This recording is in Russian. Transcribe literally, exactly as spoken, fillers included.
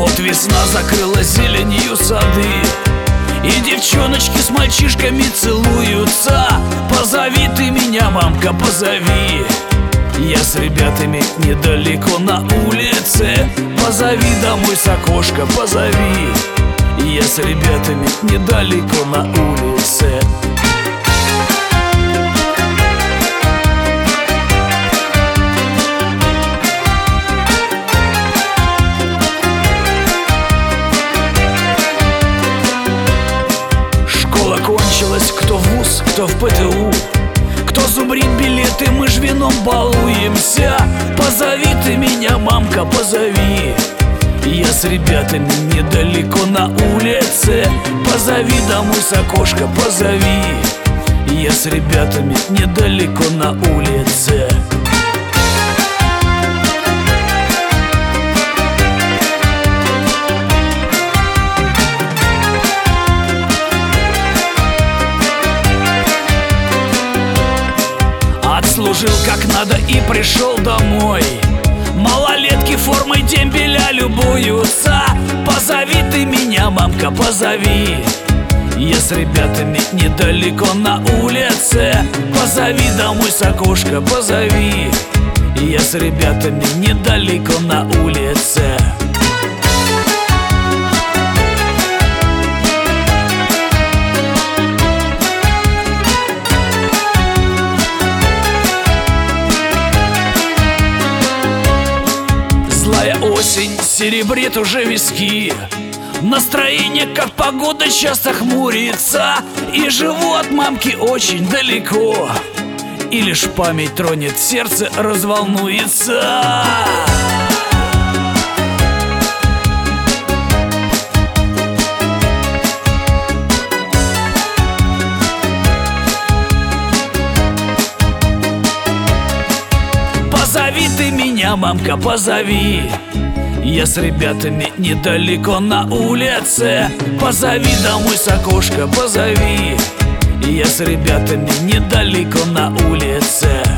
Вот весна закрыла зеленью сады, и девчоночки с мальчишками целуются. Позови ты меня, мамка, позови. Я с ребятами недалеко на улице. Позови домой с окошка, позови. Я с ребятами недалеко на улице. Школа кончилась, кто в вуз, кто в ПТУ, кто зубрит билеты, мы ж вином балуемся. Позови ты меня, мамка, позови. Я с ребятами недалеко на улице. Позови домой с окошка, позови. Я с ребятами недалеко на улице. Отслужил как надо и пришел домой. Малолетки формой дембеля любуются. Позови ты меня, мамка, позови. Я с ребятами недалеко на улице. Позови домой с окошка, позови. Я с ребятами недалеко на улице. Осень серебрит уже виски, настроение, как погода, часто хмурится. И живу от мамки очень далеко, и лишь память тронет, сердце разволнуется. Позови ты меня, мамка, позови. Я с ребятами недалеко на улице. Позови домой с окошка, позови. Я с ребятами недалеко на улице.